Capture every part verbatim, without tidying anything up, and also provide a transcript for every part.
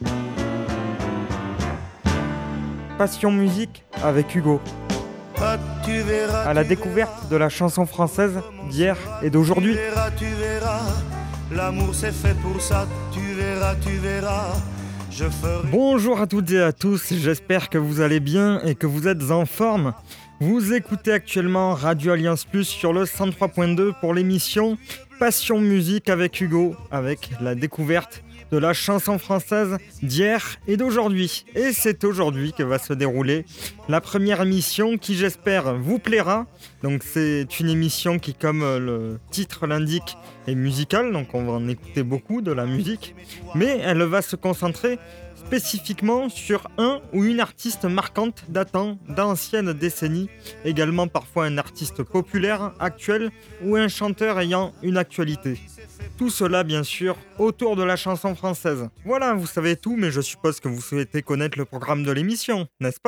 Passion musique avec Hugo. Ah, tu verras, À la tu découverte verras, de la chanson française d'hier et d'aujourd'hui. Tu verras, tu verras, l'amour c'est fait pour ça. Tu verras, tu verras, je ferai. Bonjour à toutes et à tous, j'espère que vous allez bien et que vous êtes en forme. Vous écoutez actuellement Radio Alliance Plus sur le cent trois point deux pour l'émission Passion musique avec Hugo, avec la découverte de la chanson française d'hier et d'aujourd'hui. Et c'est aujourd'hui que va se dérouler la première émission qui, j'espère, vous plaira. Donc c'est une émission qui, comme le titre l'indique, est musicale, donc on va en écouter beaucoup de la musique, mais elle va se concentrer spécifiquement sur un ou une artiste marquante datant d'anciennes décennies, également parfois un artiste populaire, actuel, ou un chanteur ayant une actualité. Tout cela, bien sûr, autour de la chanson française. Voilà, vous savez tout, mais je suppose que vous souhaitez connaître le programme de l'émission, n'est-ce pas ?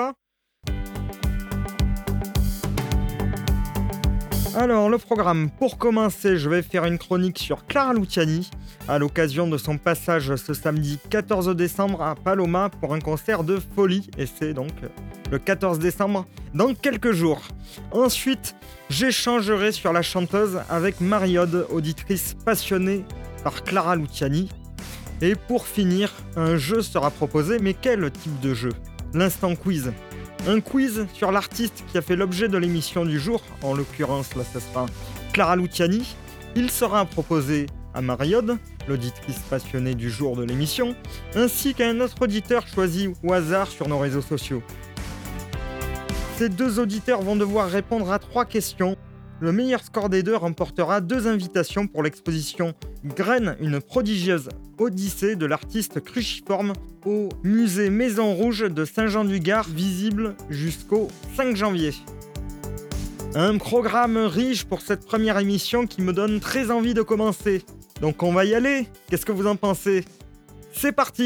Alors, le programme, pour commencer, je vais faire une chronique sur Clara Luciani, à l'occasion de son passage ce samedi quatorze décembre à Paloma pour un concert de folie, et c'est donc le quatorze décembre, dans quelques jours. Ensuite, j'échangerai sur la chanteuse avec Marie-Aude, auditrice passionnée par Clara Luciani. Et pour finir, un jeu sera proposé, mais quel type de jeu ? L'instant quiz. Un quiz sur l'artiste qui a fait l'objet de l'émission du jour, en l'occurrence là ce sera Clara Luciani. Il sera proposé à Marie-Aude, l'auditrice passionnée du jour de l'émission, ainsi qu'à un autre auditeur choisi au hasard sur nos réseaux sociaux. Ces deux auditeurs vont devoir répondre à trois questions. Le meilleur score des deux remportera deux invitations pour l'exposition Graine, une prodigieuse odyssée de l'artiste cruciforme au musée Maison Rouge de Saint-Jean-du-Gard, visible jusqu'au cinq janvier. Un programme riche pour cette première émission qui me donne très envie de commencer. Donc on va y aller. Qu'est-ce que vous en pensez ? C'est parti !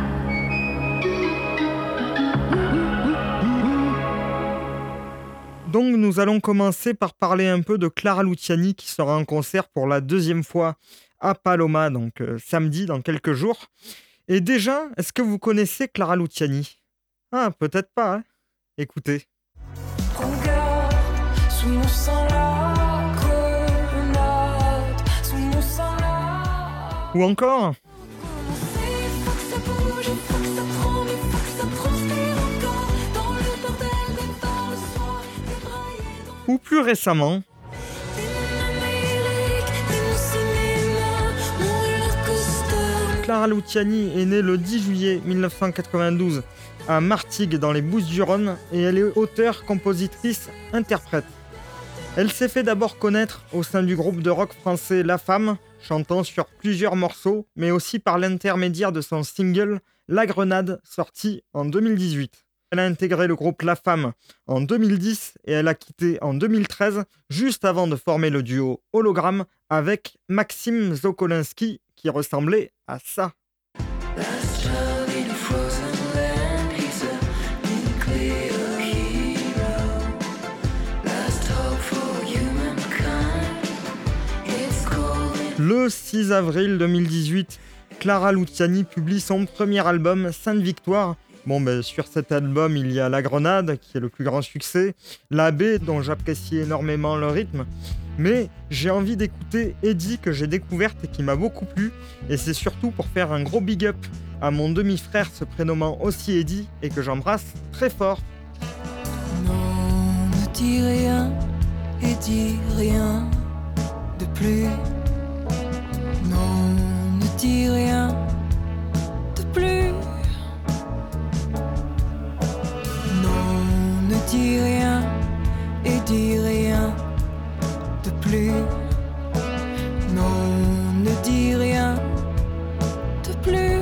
Donc nous allons commencer par parler un peu de Clara Luciani qui sera en concert pour la deuxième fois à Paloma, donc euh, samedi dans quelques jours. Et déjà, est-ce que vous connaissez Clara Luciani ? Ah, peut-être pas, hein ? Écoutez. Regarde, sous mon sang la grenade, sous mon sang la... Ou encore ? Faut que ça bouge, faut que ça tremble, faut que ça transpire encore. Dans le bordel des bars le soir, débraillé dans... Ou plus récemment ? Amérique, dis-nous cinéma, mon coaster. Clara Luciani est née le dix juillet mille neuf cent quatre-vingt-douze à Martigues dans les Bouches-du-Rhône et elle est auteure, compositrice, interprète. Elle s'est fait d'abord connaître au sein du groupe de rock français La Femme, chantant sur plusieurs morceaux, mais aussi par l'intermédiaire de son single La Grenade, sorti en deux mille dix-huit. Elle a intégré le groupe La Femme en deux mille dix et elle a quitté en deux mille treize, juste avant de former le duo Hologramme avec Maxime Zokolinski, qui ressemblait à ça. Last love in a frozen land, he's a nuclear hero. Last hope for humankind, it's cold. Le six avril deux mille dix-huit, Clara Luciani publie son premier album, Sainte Victoire. Bon, ben, sur cet album, il y a La Grenade, qui est le plus grand succès, La Baie, dont j'apprécie énormément le rythme, mais j'ai envie d'écouter Eddie, que j'ai découverte et qui m'a beaucoup plu, et c'est surtout pour faire un gros big up à mon demi-frère se prénommant aussi Eddie, et que j'embrasse très fort. Non, ne dis rien et dis rien de plus. Non, ne dis rien de plus. Non, ne dis rien et dis rien de plus. Non, ne dis rien de plus.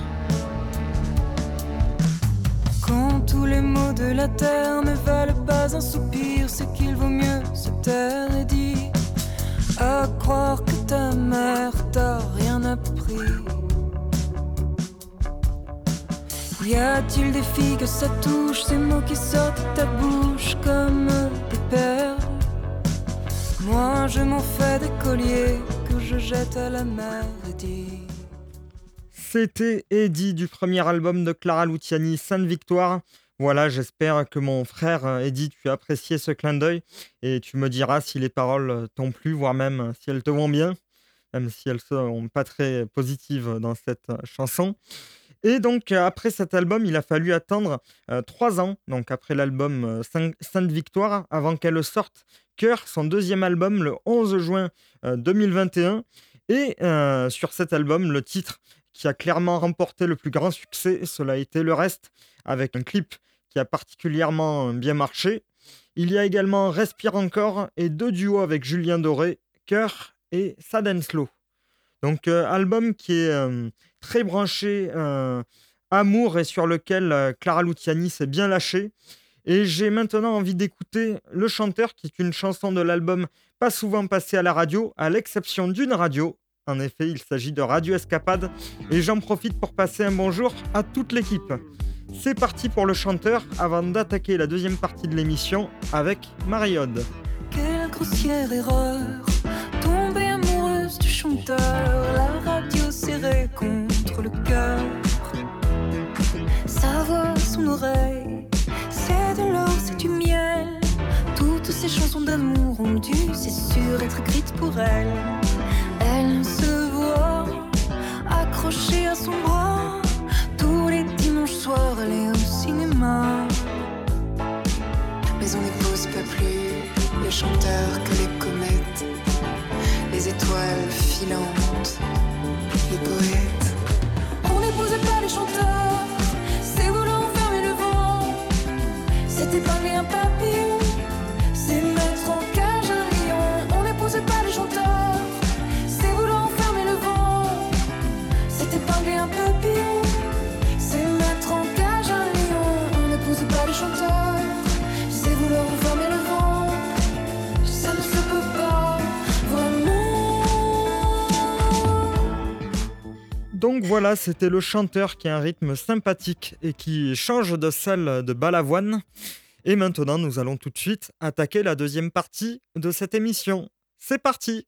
Quand tous les mots de la terre ne valent pas un soupir, c'est qu'il vaut mieux se taire et dire à croire que ta mère t'a rien appris. Y a-t-il des filles que ça touche, ces mots qui sortent de ta bouche comme des perles? Moi je m'en fais des colliers que je jette à la mer et dis. C'était Eddie du premier album de Clara Luciani, Sainte Victoire. Voilà, j'espère que mon frère euh, Eddie, tu as apprécié ce clin d'œil et tu me diras si les paroles euh, t'ont plu, voire même euh, si elles te vont bien, même si elles sont pas très positives dans cette euh, chanson. Et donc, euh, après cet album, il a fallu attendre euh, trois ans, donc après l'album euh, Saint- Sainte Victoire, avant qu'elle sorte Cœur, son deuxième album, le onze juin euh, deux mille vingt et un. Et un. Et euh, sur cet album, le titre qui a clairement remporté le plus grand succès, cela a été Le Reste, avec un clip qui a particulièrement bien marché. Il y a également Respire encore et deux duos avec Julien Doré, Cœur et Sad and Slow. Donc, euh, album qui est euh, très branché euh, amour et sur lequel euh, Clara Luciani s'est bien lâchée. Et j'ai maintenant envie d'écouter Le Chanteur, qui est une chanson de l'album pas souvent passée à la radio, à l'exception d'une radio. En effet, il s'agit de Radio Escapade. Et j'en profite pour passer un bonjour à toute l'équipe. C'est parti pour Le Chanteur, avant d'attaquer la deuxième partie de l'émission avec Marie-Aude. Quelle grossière erreur, tomber amoureuse du chanteur, la radio serrée contre le cœur. Sa voix, son oreille, c'est de l'or, c'est du miel. Toutes ces chansons d'amour ont dû, c'est sûr, être écrites pour elle. Elle se voit accrochée à son bras, tous les dimanches soirs, elle est au cinéma. Mais on n'épouse pas plus les chanteurs que les comètes, les étoiles filantes, les poètes. On n'épousait pas les chanteurs, c'est vouloir enfermer le vent. C'est épargner un papillon, c'est mettre en cage un lion. On n'épousait pas les chanteurs, c'est vouloir enfermer le vent. C'est épargner un papillon, c'est mettre en cage un lion. On n'épousait pas les chanteurs, c'est vouloir enfermer le vent. Ça ne se peut pas, vraiment. Donc voilà, c'était Le Chanteur qui a un rythme sympathique et qui change de celle de Balavoine. Et maintenant, nous allons tout de suite attaquer la deuxième partie de cette émission. C'est parti!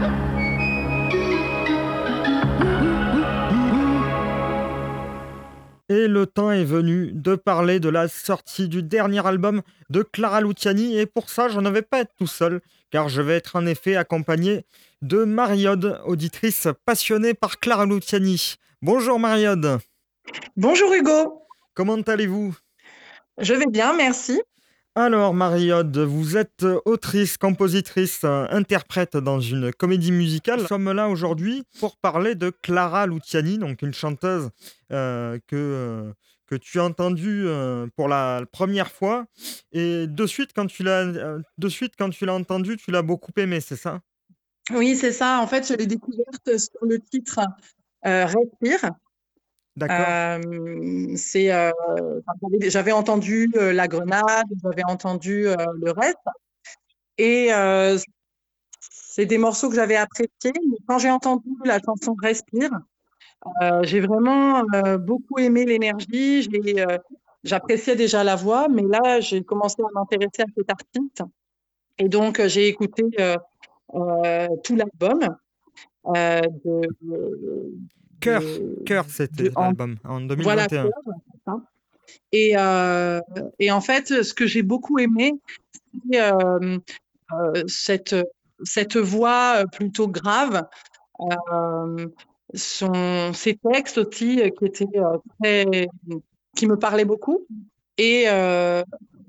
Et le temps est venu de parler de la sortie du dernier album de Clara Luciani. Et pour ça, je ne vais pas être tout seul, car je vais être en effet accompagné de Marie-Aude, auditrice passionnée par Clara Luciani. Bonjour Marie-Aude. Bonjour Hugo, Comment allez-vous? je vais bien, merci. Alors Marie-Aude, vous êtes autrice, compositrice, euh, interprète dans une comédie musicale. Nous sommes là aujourd'hui pour parler de Clara Luciani, donc une chanteuse euh, que, euh, que tu as entendue euh, pour la première fois. Et de suite, quand tu l'as, euh, de suite, quand tu l'as entendue, tu l'as beaucoup aimée, c'est ça? Oui, c'est ça, en fait, je l'ai découverte sur le titre euh, Respire. D'accord. Euh, c'est, euh, enfin, j'avais j'avais entendu euh, La Grenade, j'avais entendu euh, le reste, et euh, c'est des morceaux que j'avais appréciés. Mais quand j'ai entendu la chanson Respire, euh, j'ai vraiment euh, beaucoup aimé l'énergie. J'ai, euh, j'appréciais déjà la voix, mais là, j'ai commencé à m'intéresser à cet artiste, et donc euh, j'ai écouté euh, euh, tout l'album euh, de, Cœur, de, Cœur, de c'était en- l'album en voilà deux mille vingt et un. Cœur, c'est ça. Et, euh, et en fait, ce que j'ai beaucoup aimé, c'est euh, euh, cette, cette voix euh, plutôt grave, euh, son, ses textes aussi euh, qui étaient euh, très, qui me parlaient beaucoup. Et, euh,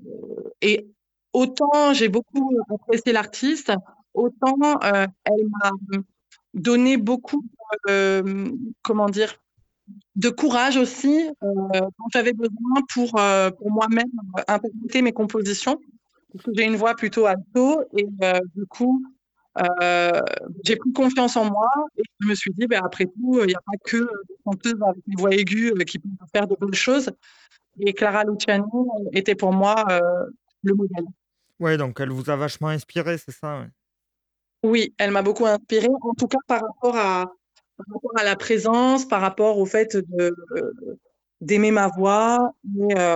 et autant j'ai beaucoup apprécié l'artiste, autant euh, elle m'a donné beaucoup, euh, comment dire, de courage aussi, euh, dont j'avais besoin pour, euh, pour moi-même euh, interpréter mes compositions. Parce que j'ai une voix plutôt alto et euh, du coup, euh, j'ai pris confiance en moi et je me suis dit, ben, après tout, il n'y a pas que euh, des chanteuses avec une voix aiguë euh, qui peuvent faire de belles choses. Et Clara Luciani était pour moi euh, le modèle. Ouais, donc elle vous a vachement inspiré, c'est ça, ouais. Oui, elle m'a beaucoup inspirée, en tout cas par rapport à, par rapport à la présence, par rapport au fait de, euh, d'aimer ma voix, et, euh,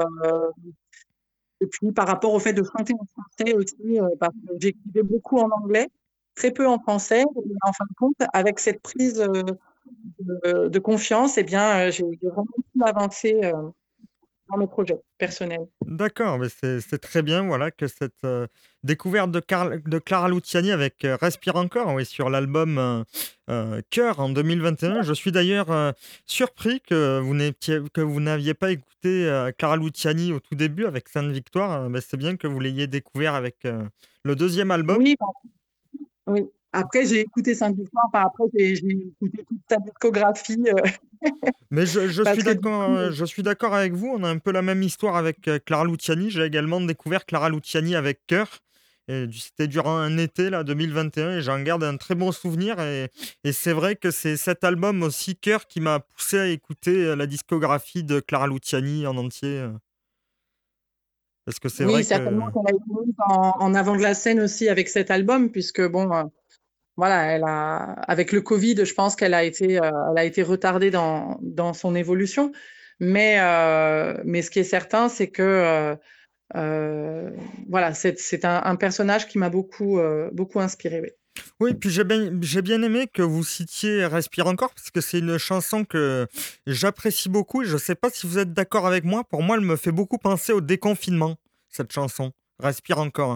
et puis par rapport au fait de chanter en français aussi, euh, parce que j'écrivais beaucoup en anglais, très peu en français, et en fin de compte, avec cette prise euh, de, de confiance, eh bien, euh, j'ai j'ai vraiment pu avancer euh, dans mes projets personnels. D'accord, mais c'est c'est très bien, voilà, que cette euh, découverte de, Carl- de Clara Luciani avec euh, Respire encore, oui, sur l'album euh, euh, Cœur en deux mille vingt et un. Je suis d'ailleurs euh, surpris que vous n'étiez, que vous n'aviez pas écouté euh, Clara Luciani au tout début avec Sainte Victoire. Euh, mais c'est bien que vous l'ayez découvert avec euh, le deuxième album. Oui, bon, oui. Après, j'ai écouté Saint-Victoire, enfin, après, j'ai j'ai écouté toute ta discographie, euh, Mais je, je parce suis que du d'accord, coup, euh, je suis d'accord avec vous. On a un peu la même histoire avec euh, Clara Luciani. J'ai également découvert Clara Luciani avec Cœur. Et du- C'était durant un été, là, deux mille vingt et un, et un, et j'en garde un très bon souvenir. Et, et c'est vrai que c'est cet album aussi, Cœur, qui m'a poussé à écouter euh, la discographie de Clara Luciani en entier. euh, Parce que c'est oui, vrai certainement que. qu'elle a été mise en, en avant de la scène aussi avec cet album, puisque bon, euh, voilà, elle a, avec le Covid, je pense qu'elle a été, euh, elle a été retardée dans, dans son évolution. Mais, euh, mais ce qui est certain, c'est que euh, euh, voilà, c'est, c'est un, un personnage qui m'a beaucoup, euh, beaucoup inspiré. Oui. Oui, puis j'ai bien, j'ai bien aimé que vous citiez Respire encore, parce que c'est une chanson que j'apprécie beaucoup. Et je ne sais pas si vous êtes d'accord avec moi. Pour moi, elle me fait beaucoup penser au déconfinement, cette chanson. Respire encore.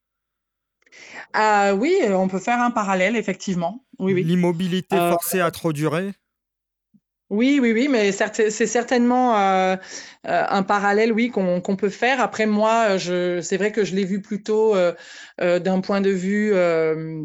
Ah oui, euh, on peut faire un parallèle, effectivement. Oui, oui. L'immobilité Euh, forcée à trop durer. oui, oui, oui, mais certes- c'est certainement euh, euh, un parallèle, oui, qu'on qu'on peut faire. Après, moi, je, c'est vrai que je l'ai vu plutôt euh, euh, d'un point de vue, euh,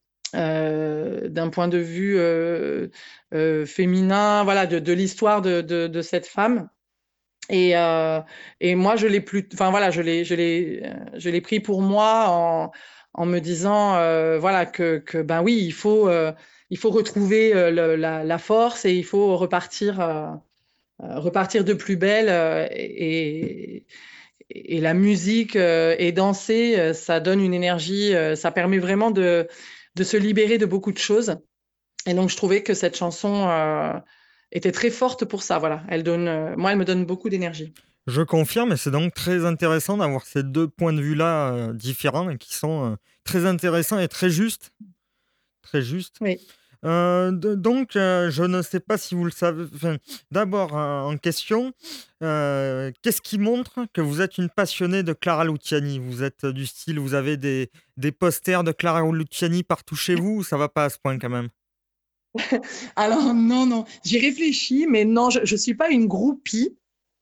euh, d'un point de vue euh, euh, féminin, voilà, de, de l'histoire de, de, de cette femme. Et, euh, et moi, je l'ai plus, enfin voilà, je l'ai, je l'ai, euh, je l'ai pris pour moi en, en me disant, euh, voilà, que, que ben oui, il faut, euh, il faut retrouver euh, le- la, la force et il faut repartir, euh, euh, repartir de plus belle. euh, et, et la musique euh, et danser, euh, ça donne une énergie, euh, ça permet vraiment de, de se libérer de beaucoup de choses. Et donc, je trouvais que cette chanson euh, était très forte pour ça. Voilà, elle donne, euh, moi, elle me donne beaucoup d'énergie. Je confirme, et c'est donc très intéressant d'avoir ces deux points de vue-là euh, différents et qui sont euh, très intéressants et très justes. Très justes. Oui. Euh, de- donc, euh, je ne sais pas si vous le savez. Enfin, d'abord, euh, en question, euh, qu'est-ce qui montre que vous êtes une passionnée de Clara Luciani? Vous êtes euh, du style, vous avez des, des posters de Clara Luciani partout chez vous, ou ça va pas à ce point quand même? Alors, non, non, j'y réfléchis, mais non, je ne suis pas une groupie.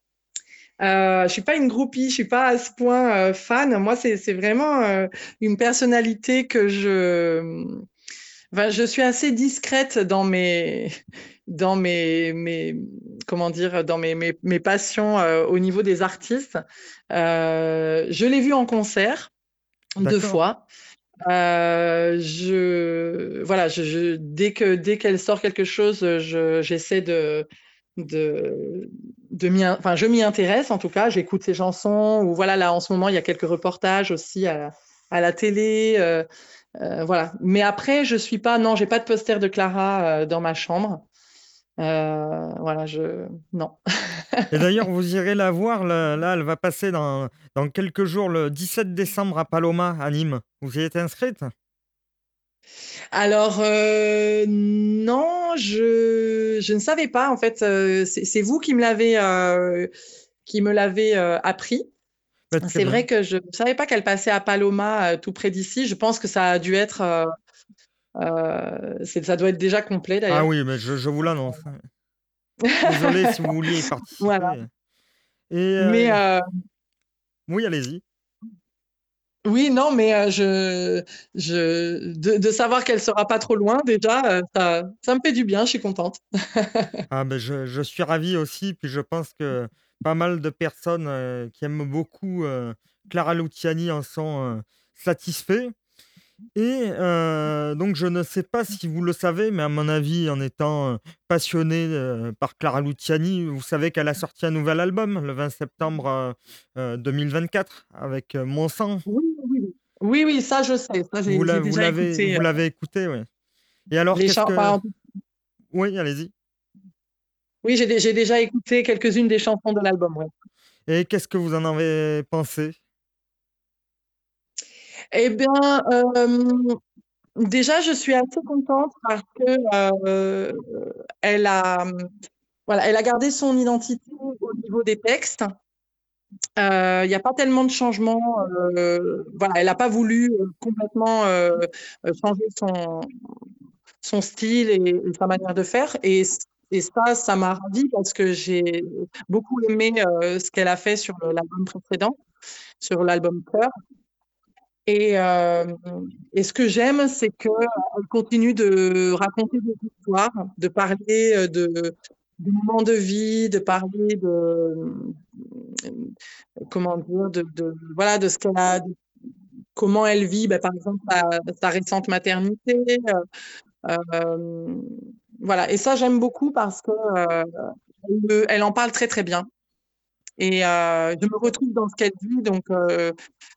Euh, je suis pas une groupie, je suis pas à ce point euh, fan. Moi, c'est c'est vraiment euh, une personnalité que je, enfin, je suis assez discrète dans mes, dans mes, mes, comment dire, dans mes, mes, mes passions euh, au niveau des artistes. Euh, je l'ai vu en concert deux D'accord. fois. Euh, je, voilà, je, je- dès que, dès qu'elle sort quelque chose, je, j'essaie de, de, de m'y, enfin, je m'y intéresse en tout cas. J'écoute ses chansons ou voilà, là en ce moment, il y a quelques reportages aussi à, à la télé. euh, euh, voilà. Mais après, je suis pas, non, j'ai pas de poster de Clara euh, dans ma chambre. Euh, voilà, je, non. Et d'ailleurs, vous irez la voir, là, là, elle va passer dans, dans quelques jours, le dix-sept décembre à Paloma, à Nîmes. Vous y êtes inscrite? Alors, euh, non, je, je ne savais pas. En fait, euh, c'est c'est vous qui me l'avez euh, qui me l'avez euh, appris. Bah, très C'est bien. vrai que je ne savais pas qu'elle passait à Paloma, euh, tout près d'ici. Je pense que ça a dû être, euh, euh, c'est- ça doit être déjà complet Ah d'ailleurs. oui, mais je, je vous l'annonce. Désolé si vous vouliez y Voilà. participer. Et Mais euh, euh, oui, allez-y. oui, non, mais euh, je, je, de, de savoir qu'elle sera pas trop loin déjà, euh, ça, ça me fait du bien. Je suis contente. Ah ben je, je suis ravi aussi, puis je pense que pas mal de personnes euh, qui aiment beaucoup euh, Clara Luciani en sont euh, satisfaits. Et euh, donc je ne sais pas si vous le savez, mais à mon avis, en étant euh, passionné euh, par Clara Luciani, vous savez qu'elle a sorti un nouvel album le vingt septembre euh, euh, deux mille vingt-quatre avec euh, Mon sang. Oui, oui, oui. Oui, oui, ça je sais. Ça, Vous j'ai j'ai l'a- vous déjà l'avez écouté. vous euh, l'avez écouté, oui. Et alors, les qu'est-ce chants. que... Enfin, Oui, allez-y. oui, j'ai dé- j'ai déjà écouté quelques-unes des chansons de l'album. Ouais. Et qu'est-ce que vous en avez pensé? Eh bien, euh, Déjà, je suis assez contente parce que euh, elle a, voilà, elle a gardé son identité au niveau des textes. Il n'y a pas tellement de changements. Euh, voilà, elle n'a pas voulu euh, complètement euh, changer son, son style et, et sa manière de faire. Et, et ça, ça m'a ravie parce que j'ai beaucoup aimé euh, ce qu'elle a fait sur l'album précédent, sur l'album Cœur. Et, euh, et ce que j'aime, c'est qu'elle continue de raconter des histoires, de parler de, de moments de vie, de parler de, comment dire, de, de, voilà, de ce qu'elle a, de comment elle vit, ben, par exemple, sa, sa récente maternité. Euh, euh, voilà. Et ça, j'aime beaucoup parce que euh, elle, elle en parle très, très bien. Et euh, je me retrouve dans ce qu'elle dit. Donc, euh,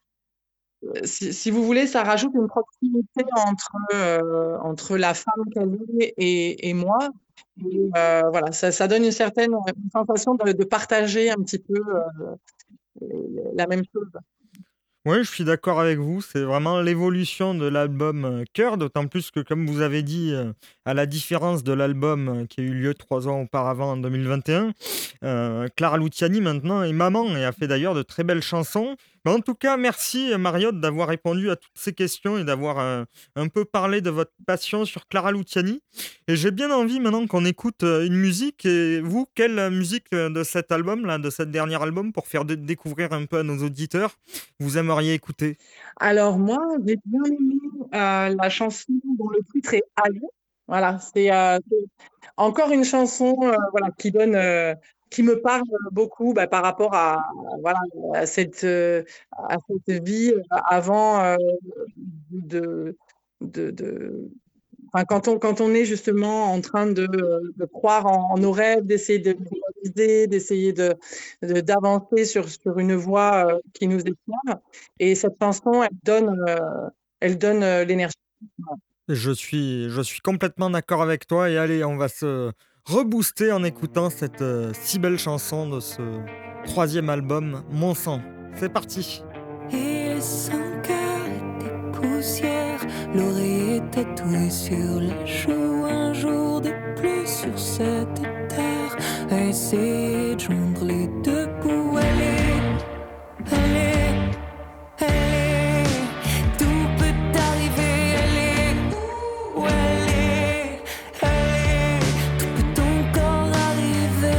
si, si vous voulez, ça rajoute une proximité entre, euh, entre la femme qu'elle est et, et moi. Et, euh, voilà, ça, ça donne une certaine une sensation de, de partager un petit peu euh, la même chose. Oui, je suis d'accord avec vous. C'est vraiment l'évolution de l'album euh, Cœur, d'autant plus que, comme vous avez dit, euh, à la différence de l'album euh, qui a eu lieu trois ans auparavant, en deux mille vingt et un, euh, Clara Luciani maintenant est maman et a fait d'ailleurs de très belles chansons. Mais en tout cas, merci euh, Mariotte d'avoir répondu à toutes ces questions et d'avoir euh, un peu parlé de votre passion sur Clara Luciani. Et j'ai bien envie maintenant qu'on écoute euh, une musique. Et vous, quelle musique euh, de cet album-là, de cet dernier album, pour faire dé- découvrir un peu à nos auditeurs, vous aimeriez écouter? Alors moi, j'ai bien aimé euh, la chanson dont le titre est Allez. Voilà, c'est euh, c'est encore une chanson euh, voilà, qui donne, euh, qui me parle beaucoup bah, par rapport à, voilà, à cette, euh, à cette vie euh, avant euh, de, de, de- enfin, quand on, quand on est justement en train de, de croire en, en nos rêves, d'essayer de les réaliser, d'essayer de, de- d'avancer sur, sur une voie euh, qui nous éclaire. Et cette chanson, elle donne, euh, elle donne euh, l'énergie. Je suis, je suis complètement d'accord avec toi. Et allez, on va se rebooster en écoutant cette euh, si belle chanson de ce troisième album, Mon sang. C'est parti. Il est cinq heures et des poussières, l'oreiller tatouée sur la joue, un jour de plus sur cette terre, à essayer de joindre les deux bouts. Allez, allez, allez, tout peut arriver. Allez, où allez, allez, tout peut encore arriver.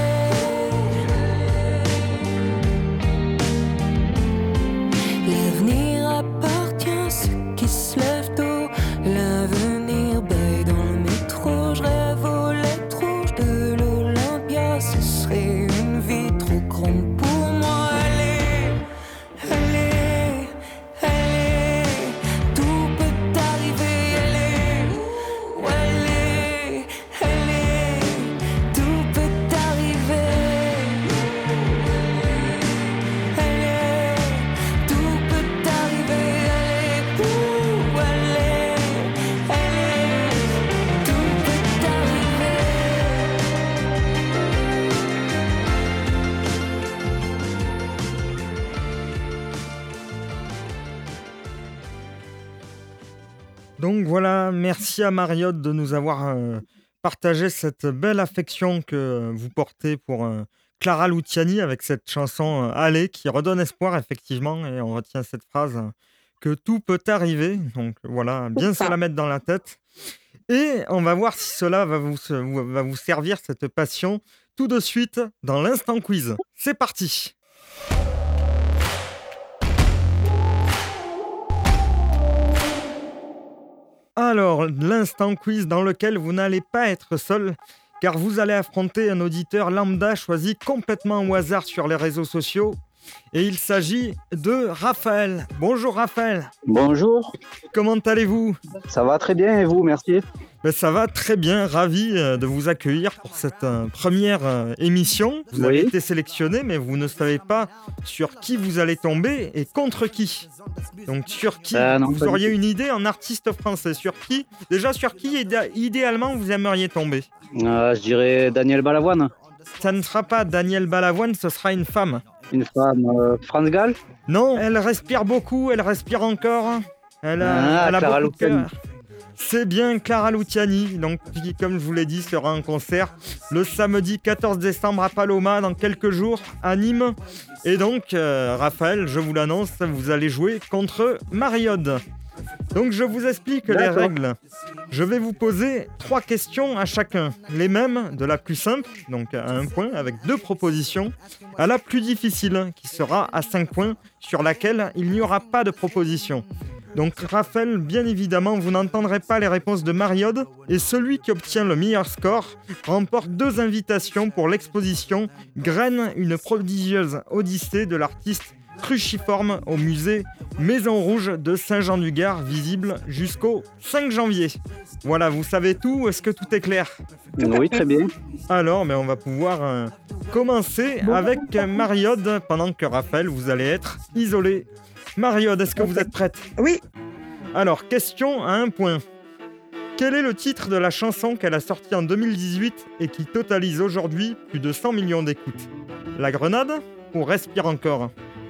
L'avenir appartient à ceux qui se lèvent tôt. L'avenir baille dans le métro. Je rêve aux lettres rouges de l'Olympia. Ce serait une vie trop grande pour moi. Allez, allez, allez, tout peut arriver. Allez, où allez, allez, tout peut arriver. Allez, tout peut arriver. Allez, où allez, allez, tout peut arriver. Donc voilà, merci à Mariotte de nous avoir euh, partagé cette belle affection que vous portez pour euh, Clara Luciani avec cette chanson euh, Allez, qui redonne espoir effectivement, et on retient cette phrase euh, que tout peut arriver. Donc voilà, bien se Ça. la mettre dans la tête. Et on va voir si cela va vous, se- va vous servir, cette passion, tout de suite dans l'instant quiz. C'est parti. Alors, l'instant quiz dans lequel vous n'allez pas être seul, car vous allez affronter un auditeur lambda choisi complètement au hasard sur les réseaux sociaux. Et il s'agit de Raphaël. Bonjour Raphaël, Bonjour, comment allez-vous? ça va très bien et vous, merci. Ben, ça va très bien, ravi euh, de vous accueillir pour cette euh, première euh, émission. Vous avez Oui. été sélectionné, mais vous ne savez pas sur qui vous allez tomber et contre qui. Donc sur qui Euh, non, vous pas du auriez tout. une idée en artiste français? Sur qui Déjà, sur qui idé- idéalement vous aimeriez tomber? Euh, je dirais Daniel Balavoine, Ça ne sera pas Daniel Balavoine, ce sera une femme. une femme, euh, France Gall. Non, elle respire beaucoup, elle respire encore. Elle a, Ah, elle a Clara beaucoup de Luciani. cœur. C'est bien Clara Luciani, donc qui, comme je vous l'ai dit, sera en concert le samedi quatorze décembre à Paloma, dans quelques jours, à Nîmes. Et donc, euh, Raphaël, je vous l'annonce, vous allez jouer contre Mariode. Donc je vous explique les D'accord. règles. Je vais vous poser trois questions à chacun. Les mêmes, de la plus simple, donc à un point, avec deux propositions, à la plus difficile, qui sera à cinq points, sur laquelle il n'y aura pas de proposition. Donc Raphaël, bien évidemment, vous n'entendrez pas les réponses de Mariode, et celui qui obtient le meilleur score remporte deux invitations pour l'exposition Graine, une prodigieuse odyssée de l'artiste cruciforme au musée Maison Rouge de Saint-Jean-du-Gard, visible jusqu'au cinq janvier. Voilà, vous savez tout, est-ce que tout est clair ? Oui, très bien. Alors, mais on va pouvoir euh, commencer avec euh, Mariode, pendant que Raphaël, vous allez être isolé. Mariode, est-ce que vous êtes prête ? Oui. Alors, question à un point. Quel est le titre de la chanson qu'elle a sortie en deux mille dix-huit et qui totalise aujourd'hui plus de cent millions d'écoutes ? La Grenade ou Respire encore ?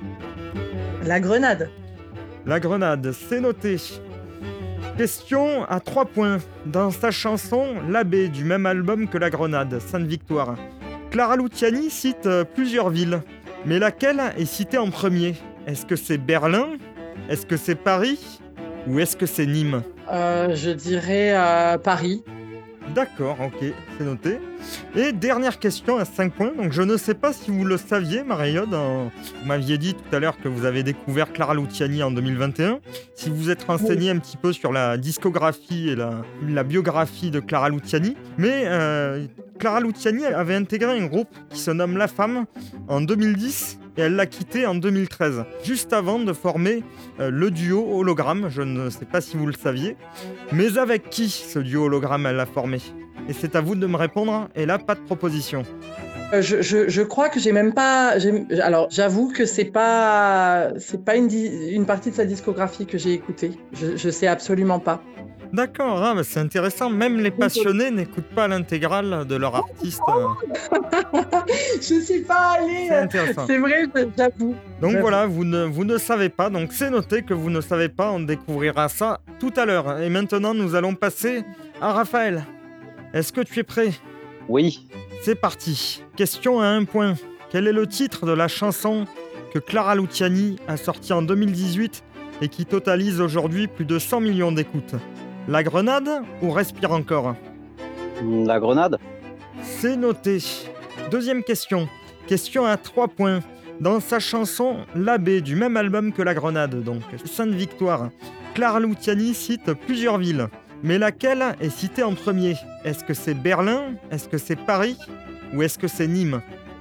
La Grenade. La Grenade, c'est noté. Question à trois points. Dans sa chanson L'Abbé, du même album que La Grenade, Sainte-Victoire, Clara Luciani cite euh, plusieurs villes. Mais laquelle est citée en premier ? Est-ce que c'est Berlin ? Est-ce que c'est Paris ? Ou est-ce que c'est Nîmes ? Euh, je dirais euh, Paris. D'accord, ok, c'est noté. Et dernière question à cinq points. Donc je ne sais pas si vous le saviez, Mariode. en- Vous m'aviez dit tout à l'heure que vous avez découvert Clara Luciani en deux mille vingt et un. Si vous êtes renseigné un petit peu sur la discographie et la, la biographie de Clara Luciani. Mais euh, Clara Luciani avait intégré un groupe qui se nomme La Femme en deux mille dix. Et elle l'a quitté en deux mille treize, juste avant de former euh, le duo Hologramme. Je ne sais pas si vous le saviez. Mais avec qui ce duo Hologramme elle l'a formé ? Et c'est à vous de me répondre, et là, pas de proposition. Euh, je, je, je crois que j'ai même pas. j'ai- Alors, j'avoue que c'est pas, c'est pas une, di- une partie de sa discographie que j'ai écoutée. Je, je sais absolument pas. D'accord, ah, bah, c'est intéressant. Même les passionnés n'écoutent pas l'intégrale de leur artiste. euh, Je suis pas allée. C'est intéressant. C'est vrai, je- j'avoue. Donc J'avoue. voilà, vous ne, vous ne savez pas. Donc c'est noté que vous ne savez pas. On découvrira ça tout à l'heure. Et maintenant, nous allons passer à Raphaël. Est-ce que tu es prêt ? Oui. C'est parti. Question à un point. Quel est le titre de la chanson que Clara Luciani a sortie en deux mille dix-huit et qui totalise aujourd'hui plus de cent millions d'écoutes ? La Grenade ou Respire encore ? La Grenade. C'est noté. Deuxième question. Question à trois points. Dans sa chanson L'Abbé, du même album que La Grenade, donc Sainte-Victoire, Clara Luciani cite plusieurs villes. Mais laquelle est citée en premier ? Est-ce que c'est Berlin ? Est-ce que c'est Paris ? Ou est-ce que c'est Nîmes ?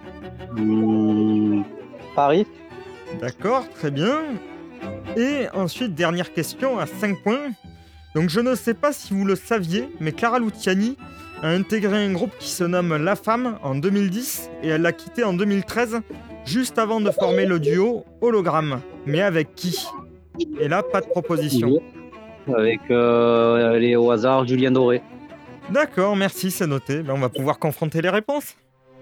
Hmm, Paris. D'accord, très bien. Et ensuite, dernière question à cinq points. Donc je ne sais pas si vous le saviez, mais Clara Luciani a intégré un groupe qui se nomme La Femme en deux mille dix et elle l'a quitté en deux mille treize, juste avant de former le duo Hologramme. Mais avec qui ? Et là, pas de proposition. Avec euh, les au hasard Julien Doré. D'accord, merci, c'est noté. Ben, on va pouvoir confronter les réponses.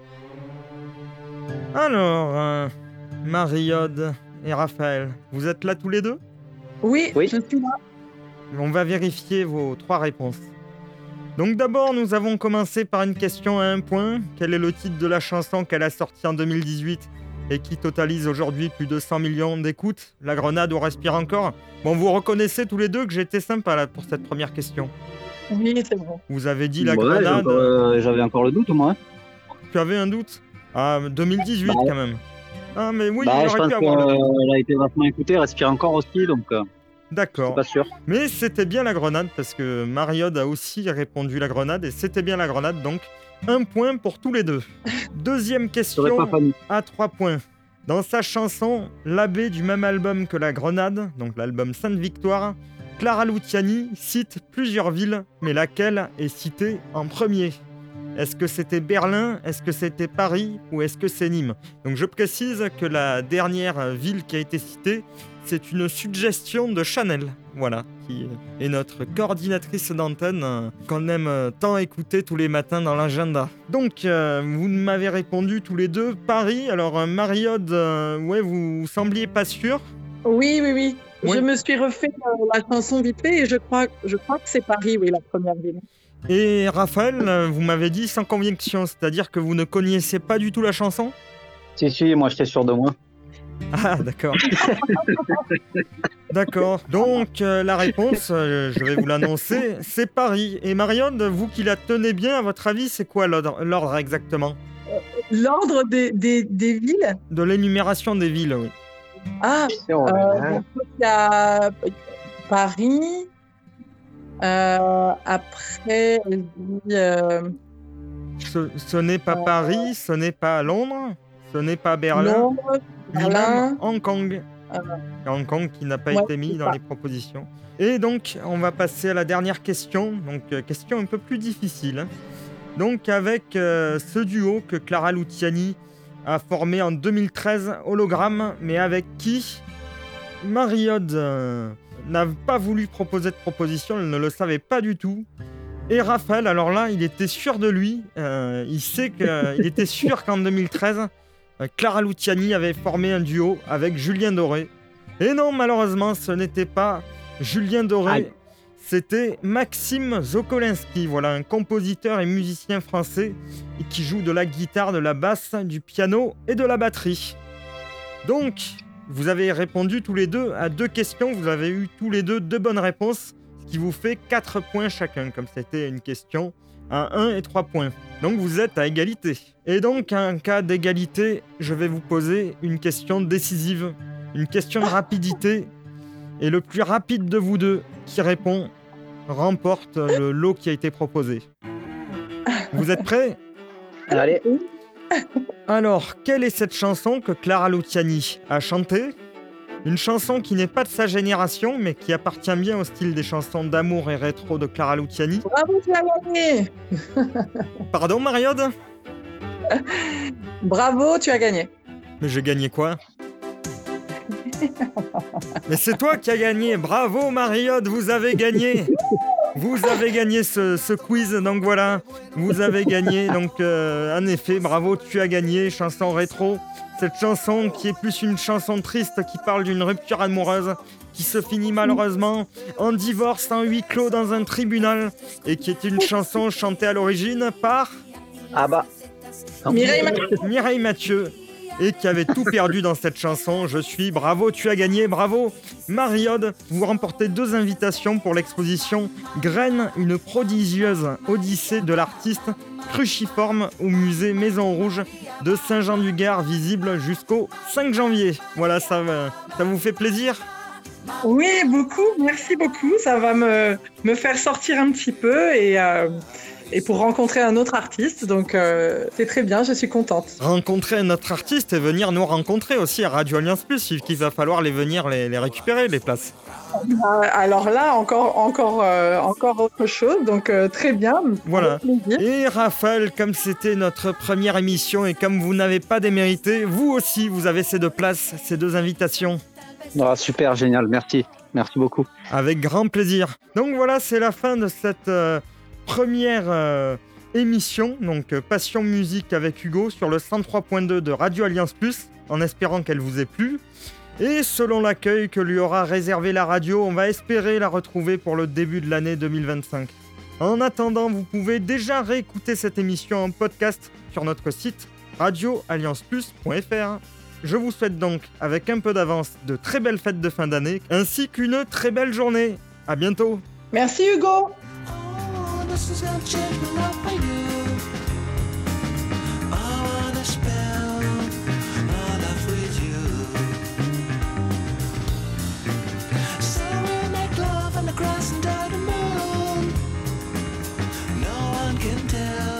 Alors, euh, Mariode et Raphaël, vous êtes là tous les deux ? Oui, Oui. je suis là. On va vérifier vos trois réponses. Donc d'abord, nous avons commencé par une question à un point. Quel est le titre de la chanson qu'elle a sortie en deux mille dix-huit et qui totalise aujourd'hui plus de cent millions d'écoutes ? La Grenade ou Respire encore ? Bon, vous reconnaissez tous les deux que j'étais sympa là pour cette première question. Oui, c'est bon. Vous avez dit La Ouais, Grenade, euh, J'avais encore le doute, moi. tu avais un doute ? Ah, deux mille dix-huit Bah, quand même. Ah, mais oui, bah, il je aurait pense pu avoir le doute. qu'elle a été vachement écoutée, Respire encore aussi, donc euh, je D'accord. suis pas sûr. Mais c'était bien La Grenade parce que Mariode a aussi répondu La Grenade et c'était bien La Grenade, donc un point pour tous les deux. Deuxième Je serais question pas fan. à trois points. Dans sa chanson L'Abbé, du même album que La Grenade, donc l'album Sainte-Victoire, Clara Luciani cite plusieurs villes, mais laquelle est citée en premier ? Est-ce que c'était Berlin ? Est-ce que c'était Paris ? Ou est-ce que c'est Nîmes ? Donc je précise que la dernière ville qui a été citée, c'est une suggestion de Chanel, voilà, qui est notre coordinatrice d'antenne, euh, qu'on aime euh, tant écouter tous les matins dans l'agenda. Donc, euh, vous m'avez répondu tous les deux Paris. Alors, euh, Mariode, euh, ouais, vous sembliez pas sûr. Oui, oui, oui. Oui. Je me suis refait euh, la chanson vite fait et je crois, je crois que c'est Paris, oui, la première ville. Et Raphaël, euh, vous m'avez dit sans conviction, c'est-à-dire que vous ne connaissiez pas du tout la chanson? Si, si, moi j'étais sûr de moi. Ah, d'accord. D'accord. Donc, euh, la réponse, euh, je vais vous l'annoncer, c'est Paris. Et Marion, vous qui la tenez bien, à votre avis, c'est quoi l'ordre, l'ordre exactement? L'ordre des, des, des villes. De l'énumération des villes, oui. Ah, C'est vrai, euh, hein. donc, il y a Paris. Euh, après, elle dit. euh, Ce, ce n'est pas Paris, ce n'est pas Londres, ce n'est pas Berlin, Londres, ni Berlin. même Hong Kong. Euh, Hong Kong qui n'a pas ouais, été mis c'est dans ça. les propositions. Et donc, on va passer à la dernière question. Donc, euh, question un peu plus difficile. hein. Donc, avec euh, ce duo que Clara Luciani a formé en deux mille treize, Hologramme, mais avec qui Mariode euh, n'a pas voulu proposer de proposition, elle ne le savait pas du tout. Et Raphaël, alors là, il était sûr de lui. euh, il sait que, il était sûr qu'en deux mille treize, euh, Clara Luciani avait formé un duo avec Julien Doré. Et non, malheureusement, ce n'était pas Julien Doré, Aïe. c'était Maxime Zokolinski. Voilà, un compositeur et musicien français et qui joue de la guitare, de la basse, du piano et de la batterie. Donc, vous avez répondu tous les deux à deux questions. Vous avez eu tous les deux deux bonnes réponses, ce qui vous fait quatre points chacun, comme c'était une question à un et trois points. Donc vous êtes à égalité. Et donc, en cas d'égalité, je vais vous poser une question décisive, une question de rapidité. Et le plus rapide de vous deux qui répond remporte le lot qui a été proposé. Vous êtes prêts? Allez, Alors, quelle est cette chanson que Clara Luciani a chantée? Une chanson qui n'est pas de sa génération, mais qui appartient bien au style des chansons d'amour et rétro de Clara Luciani. Bravo, tu as gagné. Pardon, Mariode? Bravo, tu as gagné. Mais j'ai gagné quoi? Mais c'est toi qui as gagné. Bravo, Mariode, vous avez gagné. Vous avez gagné ce, ce quiz, donc voilà. Vous avez gagné, donc euh, en effet, bravo, tu as gagné. Chanson rétro. Cette chanson qui est plus une chanson triste qui parle d'une rupture amoureuse qui se finit malheureusement en divorce en huis clos dans un tribunal et qui est une chanson chantée à l'origine par ah bah. Non. Mireille Mathieu. Mireille Mathieu et qui avait tout perdu dans cette chanson. Je suis, bravo, tu as gagné, bravo. Mariode, vous remportez deux invitations pour l'exposition Graines, une prodigieuse odyssée de l'artiste cruciforme au musée Maison Rouge de Saint-Jean-du-Gard, visible jusqu'au cinq janvier. Voilà, ça, ça vous fait plaisir? Oui, beaucoup. Merci beaucoup. Ça va me, me faire sortir un petit peu et, euh, et pour rencontrer un autre artiste. Donc, euh, c'est très bien. Je suis contente. Rencontrer un autre artiste et venir nous rencontrer aussi à Radio Alliance Plus. Il va falloir les venir les, les récupérer, les places. Euh, alors là, encore, encore, euh, encore autre chose. Donc, euh, très bien. Voilà. Avec plaisir. Et Raphaël, comme c'était notre première émission et comme vous n'avez pas démérité, vous aussi, vous avez ces deux places, ces deux invitations. Ah, super, génial, merci. Merci beaucoup. Avec grand plaisir. Donc voilà, c'est la fin de cette euh, première euh, émission, donc euh, Passion Musique avec Hugo sur le cent trois point deux de Radio Alliance Plus, en espérant qu'elle vous ait plu. Et selon l'accueil que lui aura réservé la radio, on va espérer la retrouver pour le début de l'année deux mille vingt-cinq. En attendant, vous pouvez déjà réécouter cette émission en podcast sur notre site radio alliance plus point f r. Je vous souhaite donc, avec un peu d'avance, de très belles fêtes de fin d'année, ainsi qu'une très belle journée. À bientôt. Merci Hugo. Oh, this is gonna change my life for you. I wanna spend my life with you. So we'll make love on the grass under the moon. No one can tell.